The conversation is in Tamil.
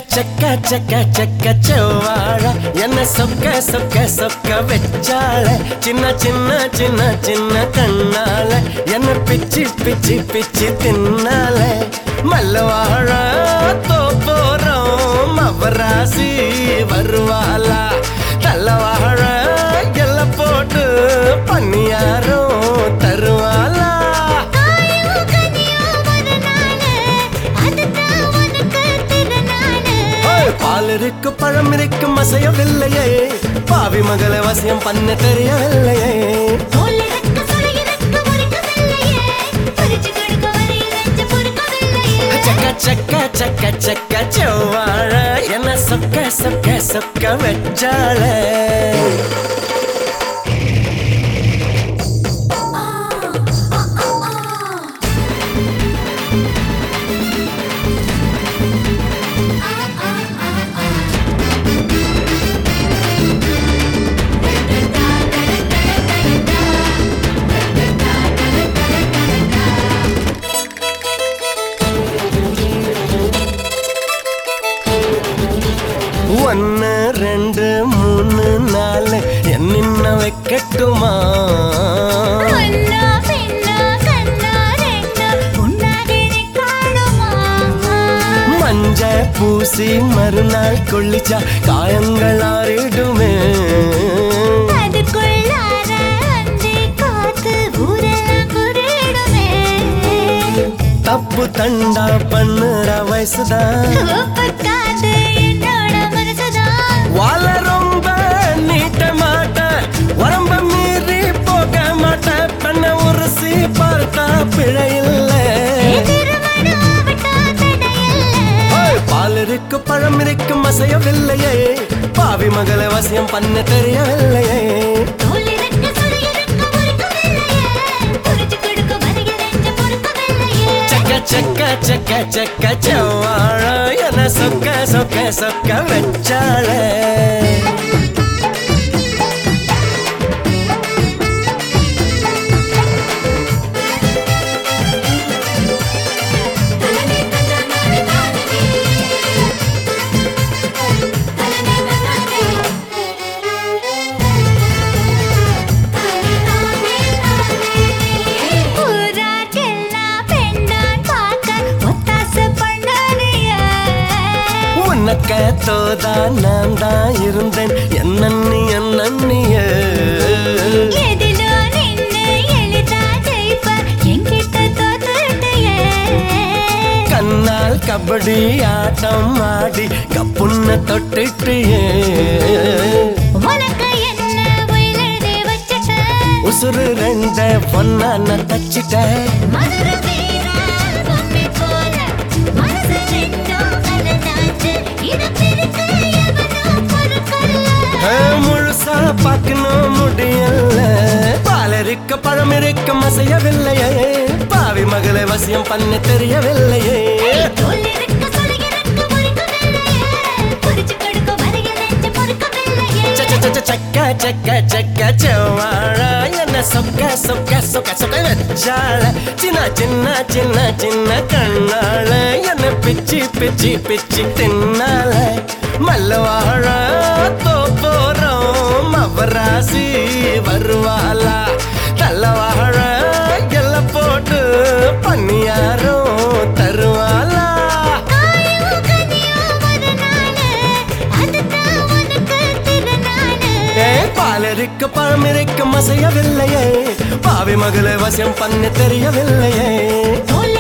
செக்க செக்க செக்க செவ்வாழ என்ன சொக்க சொக்க சொக்க வெச்சாள சின்ன சின்ன சின்ன சின்ன கண்ணால என்ன பிச்சி பிச்சி பிச்சி தின்னால மல்லவாழ தோப்போறோம் மவராசி வருவாளா தல்லவாழ எல்ல போட்டு பண்ணியாரோ தருவாளா பால் இருக்கு பழம் இருக்கு மசையவில்லையே பாவி மகளை வசியம் பண்ண தெரியவில்லையே சக்க சக்க சக்க சக்க செவ்வாழ என்ன சொக்க சொக்க சொக்க வெச்சாள ஒன்னு ரெண்டு மூணு நாலு என்ன வைக்கட்டுமா மஞ்ச பூசி மறுநாள் கொள்ளிச்சா காயங்கள் ஆறிடுமே தப்பு தண்டா பண்ணுற வயசுதான் வாழ ரொம்ப நீட்ட மாட்ட உடம்ப மீறி போக மாட்ட பண்ண உரசி பார்த்தா பிழையில்ல பால் இருக்கு பழம் இருக்கு மசையவில்லையே பாவி மகளை வசியம் பண்ண தெரியவில்லையே செக்க செக்க செக்க செவ்வாழ என்ன சொக்க சொக்க சொக்க வெச்சாள தோதா நான் தான் இருந்தேன் என்னன்னி என்னன்னிய கண்ணால் கபடி ஆட்டம் ஆடி கப்புன்னு தொட்டுட்டியே உசுறு ரெண்ட பொண்ணான தச்சிட்ட முழுசா பார்க்கணும் முடியல பால் இருக்க பழம் இருக்க மசையவில்லையே பாவி மகளை வசியம் பண்ண தெரியவில்லையே சக்க சக்க சக்க செவ்வாழ என்ன சொக்க சொக்க சொக்க சொக்க வெச்சாள சின்ன சின்ன சின்ன சின்ன கண்ணால என்ன பிச்சி பிச்சி பிச்சி தின்னால மல்லவாழ தோப்போறோம் மவராசி வருவாளா தல்லவாழ எல்ல போட்டு பண்ணியாரோ தருவாளா பால் இருக்க பழம் இருக்க மசையவில்லையே பாவி மகளை வசியம் பண்ண தெரியவில்லையே